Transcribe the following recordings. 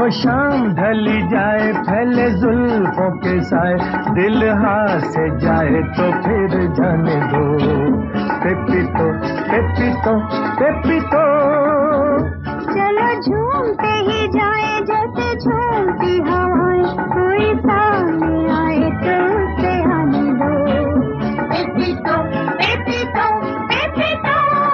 शाम ढली जाए फैले जुल्फों के साए, दिल हाथ से जाए तो फिर जाने दो। पेपीतो पेपीतो पेपीतो, चलो झूमते ही जाए जैसे झूमती हवाएं, कोई सामने आए तो उसे आने दो। पेपीतो पेपीतो पेपीतो।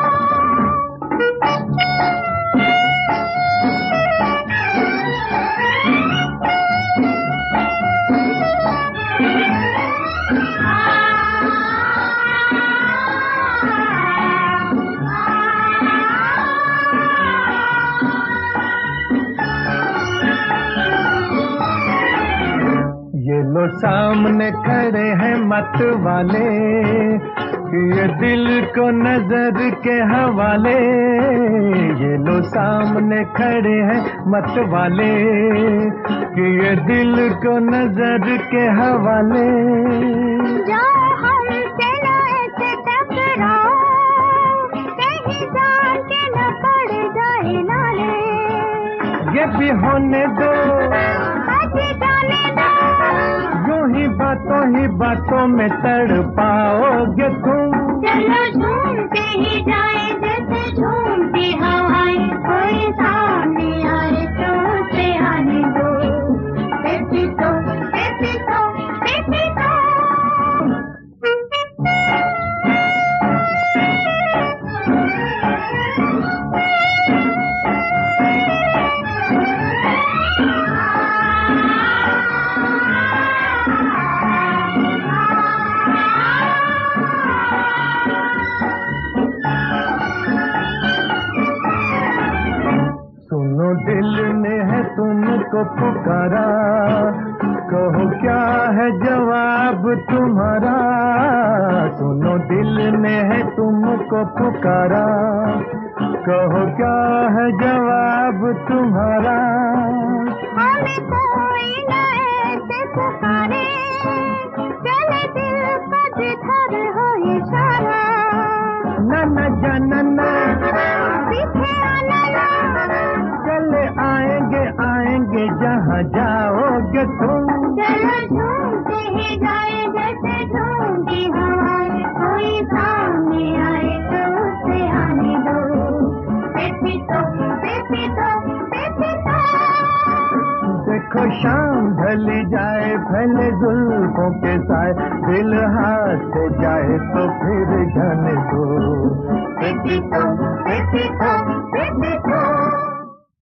ये लो सामने खड़े हैं मत वाले, ये दिल को नजर के हवाले। ये लो सामने खड़े हैं मत वाले, ये दिल को नजर के हवाले। जाओ हमसे ना ऐसे टकराओ, कहीं जान के न पड़ जाए नाले। ये भी होने दो, आगे जाने दो, यूं ही बातों में तड़पाओगे तुम। चलो झूमते ही जाए जैसे झूमती हवाएं, कोई सामने आए तो उसे आने दो। पेपीतो पेपीतो पेपीतो। सुनो दिल ने है तुमको पुकारा, कहो क्या है जवाब तुम्हारा। सुनो दिल ने है तुमको पुकारा, कहो क्या है जवाब तुम्हारा। हमें कोई न ऐसे पुकारे, चले दिल का जिधर हो इशारा। ना ना जाना ना, पीछे आना ना, चले आएंगे जहाँ जाओगे तुम। चलो झूमते ही जाए जैसे झूमती हवाएं, कोई सामने आए तो उसे आने दो। पेपीतो पेपीतो पेपीतो। देखो शाम ढली जाए फैले जुल्फों के साए, दिल हाथ से जाए तो फिर जाने दो। पेपीतो पेपीतो